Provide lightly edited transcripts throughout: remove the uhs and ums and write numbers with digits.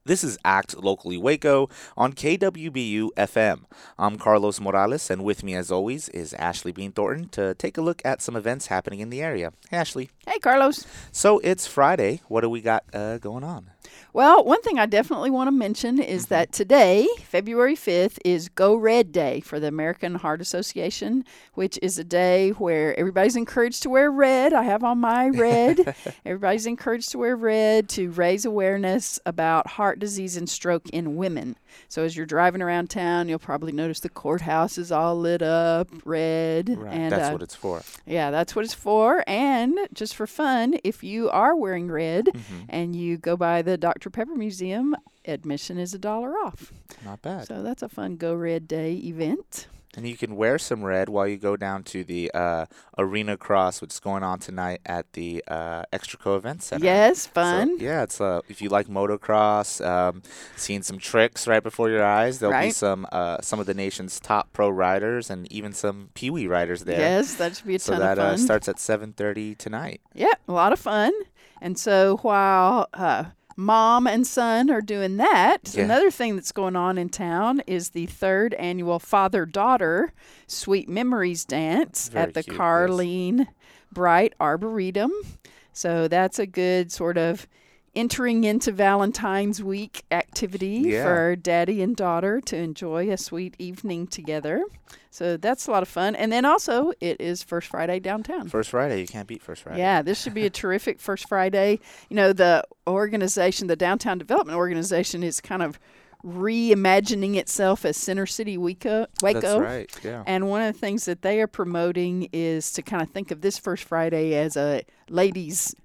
This is Act Locally Waco on KWBU FM. I'm Carlos Morales, and with me, as always, is Ashley Bean Thornton to take a look at some events happening in the area. Hey, Ashley. Hey, Carlos. So it's Friday. What do we got going on? Well, one thing I definitely want to mention is that today, February 5th, is Go Red Day for the American Heart Association, which is a day where everybody's encouraged to wear red. I have on my red. Everybody's encouraged to wear red to raise awareness about heart disease and stroke in women. So as you're driving around town, you'll probably notice the courthouse is all lit up red. Right, and that's what it's for. Yeah, that's what it's for. And just for fun, if you are wearing red and you go by the Dr. Pepper Museum, admission is $1 off. Not bad. So that's a fun Go Red Day event. And you can wear some red while you go down to the Arena Cross, which is going on tonight at the Extraco Event Center. Yes, fun. So, yeah, it's if you like motocross, seeing some tricks right before your eyes. There'll be some of the nation's top pro riders and even some Pee-wee riders there. Yes, that should be a ton of fun. So that starts at 7:30 tonight. Yeah, a lot of fun. And so while Mom and son are doing that, another thing that's going on in town is the 3rd annual Father-Daughter Sweet Memories Dance at the cute, Carlene Bright Arboretum. So that's a good sort of entering into Valentine's Week activity for daddy and daughter to enjoy a sweet evening together. So that's a lot of fun. And then also, it is First Friday downtown. First Friday. You can't beat First Friday. Yeah, this should be a terrific First Friday. You know, the organization, the Downtown Development Organization, is kind of reimagining itself as Center City Waco. That's right, yeah. And one of the things that they are promoting is to kind of think of this First Friday as a ladies'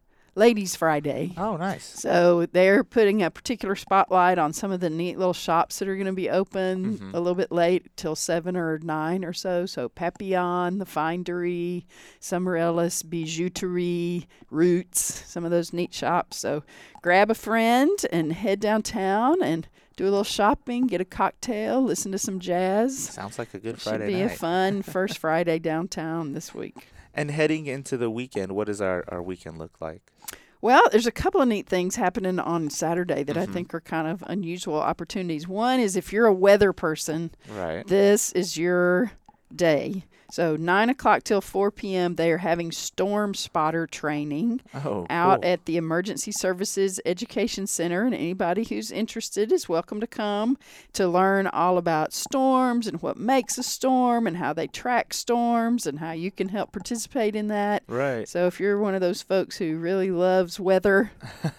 Friday. Oh, nice. So they're putting a particular spotlight on some of the neat little shops that are going to be open a little bit late till 7 or 9 or so. So Papillon, The Findery, Summer Ellis, Bijouterie, Roots, some of those neat shops. So grab a friend and head downtown and do a little shopping, get a cocktail, listen to some jazz. Sounds like a good Friday night. Should be a fun first Friday downtown this week. And heading into the weekend, what does our weekend look like? Well, there's a couple of neat things happening on Saturday that I think are kind of unusual opportunities. One is if you're a weather person, this is your day. So 9 o'clock till 4 p.m., they are having storm spotter training out at the Emergency Services Education Center. And anybody who's interested is welcome to come to learn all about storms and what makes a storm and how they track storms and how you can help participate in that. Right. So if you're one of those folks who really loves weather,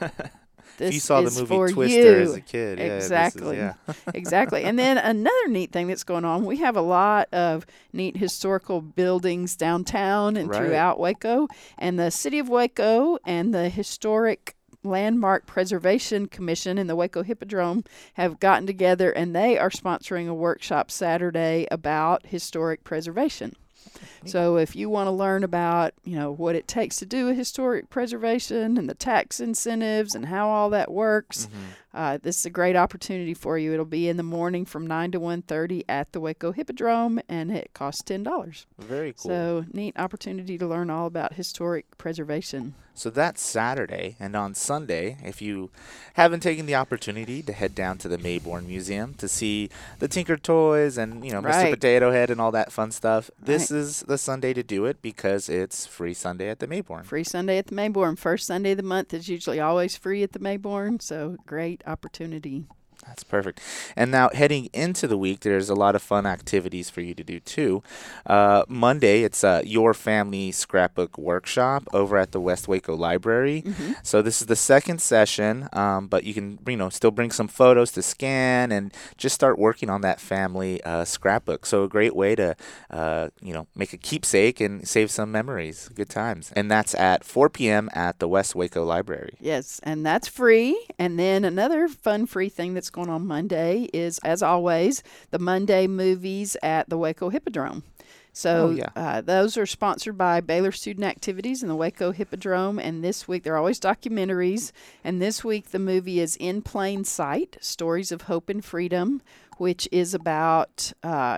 this you saw the is movie for Twister you. as a kid. Exactly. Exactly. And then another neat thing that's going on, we have a lot of neat historical buildings downtown and throughout Waco. And the City of Waco and the Historic Landmark Preservation Commission in the Waco Hippodrome have gotten together, and they are sponsoring a workshop Saturday about historic preservation. So if you want to learn about, what it takes to do a historic preservation and the tax incentives and how all that works, this is a great opportunity for you. It'll be in the morning from 9 to 1:30 at the Waco Hippodrome, and it costs $10. Very cool. So neat opportunity to learn all about historic preservation. So that's Saturday, and on Sunday, if you haven't taken the opportunity to head down to the Mayborn Museum to see the Tinker Toys and, Mr. Potato Head and all that fun stuff, this is the Sunday to do it because it's Free Sunday at the Mayborn. Free Sunday at the Mayborn. First Sunday of the month is usually always free at the Mayborn, so great opportunity. That's perfect. And now heading into the week, there's a lot of fun activities for you to do too. Monday, it's Your Family Scrapbook Workshop over at the West Waco Library. So this is the second session, but you can still bring some photos to scan and just start working on that family scrapbook. So a great way to make a keepsake and save some memories. Good times. And that's at 4 p.m. at the West Waco Library. Yes, and that's free. And then another fun free thing that's going on Monday is, as always, the Monday movies at the Waco Hippodrome. So those are sponsored by Baylor Student Activities and the Waco Hippodrome. And this week, they're always documentaries. And this week, the movie is In Plain Sight, Stories of Hope and Freedom, which is about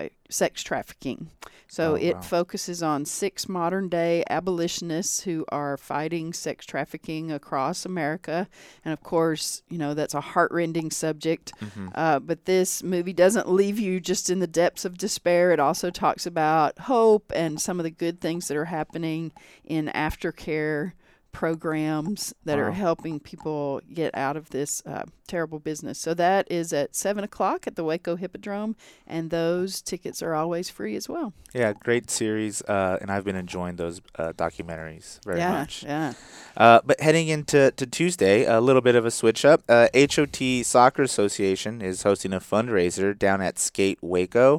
sex trafficking. So it focuses on 6 modern-day abolitionists who are fighting sex trafficking across America. And, of course, that's a heart-rending subject. But this movie doesn't leave you just in the depths of despair. It also talks about hope and some of the good things that are happening in aftercare programs that are helping people get out of this terrible business. So that is at 7 o'clock at the Waco Hippodrome, and those tickets are always free as well. Yeah, great series, and I've been enjoying those documentaries very much. Yeah. But heading into Tuesday, a little bit of a switch up. HOT Soccer Association is hosting a fundraiser down at Skate Waco.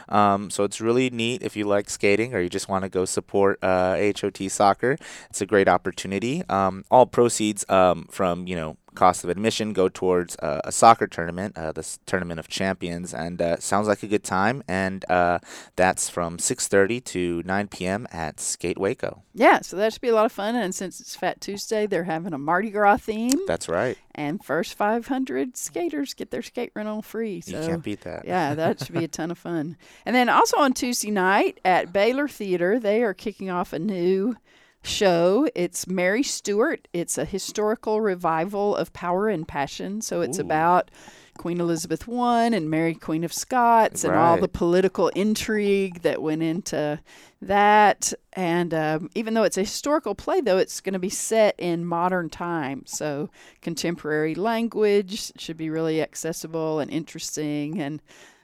So it's really neat if you like skating or you just want to go support HOT Soccer. It's a great opportunity. All proceeds from, cost of admission go towards a soccer tournament, the Tournament of Champions, and sounds like a good time. And that's from 6:30 to 9 p.m. at Skate Waco. Yeah, so that should be a lot of fun. And since it's Fat Tuesday, they're having a Mardi Gras theme. That's right. And first 500 skaters get their skate rental free. So, you can't beat that. Yeah, that should be a ton of fun. And then also on Tuesday night at Baylor Theater, they are kicking off a new show. It's Mary Stuart. It's a historical revival of Power and Passion. So it's about Queen Elizabeth I and Mary Queen of Scots and all the political intrigue that went into that. And even though it's a historical play, though, it's going to be set in modern times. So contemporary language should be really accessible and interesting, and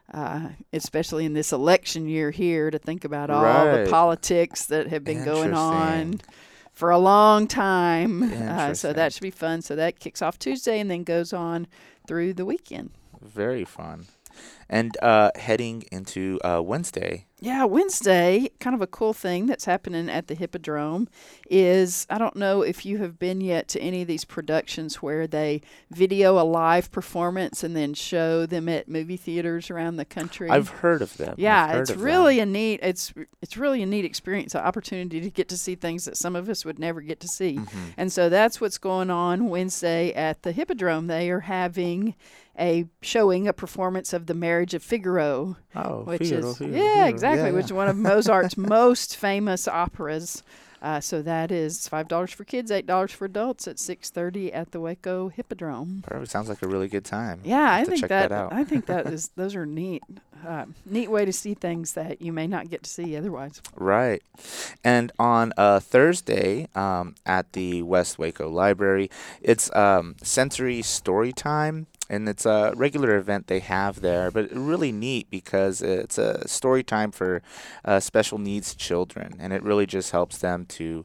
especially in this election year here, to think about all the politics that have been going on for a long time. So that should be fun. So that kicks off Tuesday and then goes on through the weekend. Very fun. And heading into Wednesday. Yeah, Wednesday, kind of a cool thing that's happening at the Hippodrome is, I don't know if you have been yet to any of these productions where they video a live performance and then show them at movie theaters around the country. I've heard of them. Yeah, it's really a neat experience, an opportunity to get to see things that some of us would never get to see. And so that's what's going on Wednesday at the Hippodrome. They are having a performance of The Marriage of Figaro. Figaro. Exactly, which is one of Mozart's most famous operas. So that is $5 for kids, $8 for adults at 6:30 at the Waco Hippodrome. Perfect. Sounds like a really good time. Yeah, I think that out. I think those are neat. Neat way to see things that you may not get to see otherwise. Right. And on Thursday at the West Waco Library, it's Sensory Storytime. And it's a regular event they have there, but really neat because it's a story time for special needs children, and it really just helps them to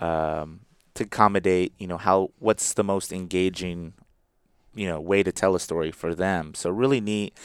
accommodate, what's the most engaging, way to tell a story for them. So really neat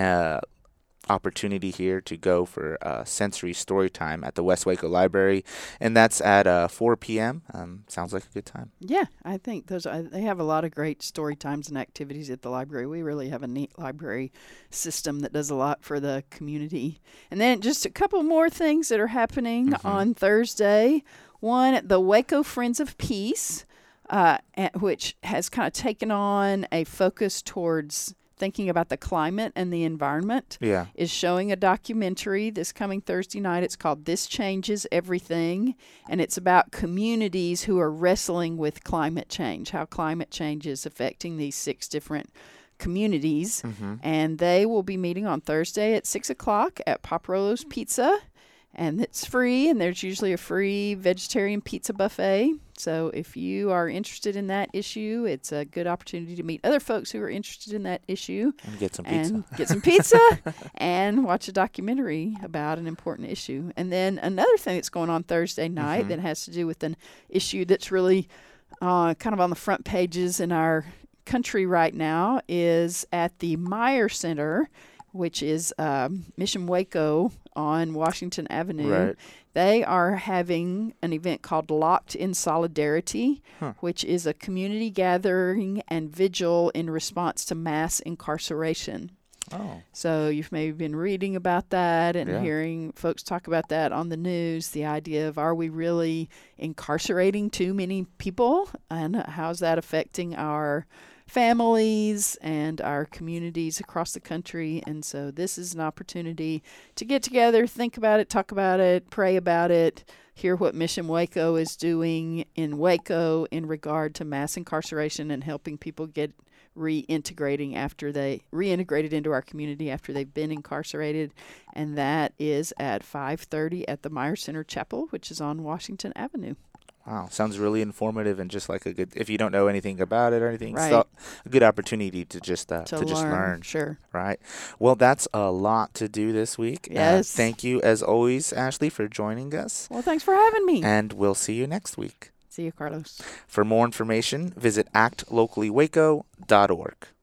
opportunity here to go for sensory story time at the West Waco Library, and that's at 4 p.m. Sounds like a good time. Yeah, I think they have a lot of great story times and activities at the library. We really have a neat library system that does a lot for the community. And then just a couple more things that are happening on Thursday. One, the Waco Friends of Peace, which has kind of taken on a focus towards thinking about the climate and the environment, is showing a documentary this coming Thursday night. It's called This Changes Everything, and it's about communities who are wrestling with climate change, how climate change is affecting these 6 different communities. And they will be meeting on Thursday at 6 o'clock at Paparolo's Pizza, and it's free, and there's usually a free vegetarian pizza buffet. So if you are interested in that issue, it's a good opportunity to meet other folks who are interested in that issue. And get some pizza. And watch a documentary about an important issue. And then another thing that's going on Thursday night that has to do with an issue that's really kind of on the front pages in our country right now is at the Meyer Center, which is Mission Waco on Washington Avenue. Right. They are having an event called Locked in Solidarity, which is a community gathering and vigil in response to mass incarceration. So you've maybe been reading about that and hearing folks talk about that on the news, the idea of, are we really incarcerating too many people, and how's that affecting our families and our communities across the country. And so this is an opportunity to get together, think about it, talk about it, pray about it, hear what Mission Waco is doing in Waco in regard to mass incarceration and helping people get reintegrated into our community after they've been incarcerated. And that is at 5:30 at the Meyer Center Chapel, which is on Washington Avenue. Wow, sounds really informative and just like a good, if you don't know anything about it or anything, Right. so a good opportunity to just learn. Sure. Right. Well, that's a lot to do this week. Yes. Thank you, as always, Ashley, for joining us. Well, thanks for having me. And we'll see you next week. See you, Carlos. For more information, visit actlocallywaco.org.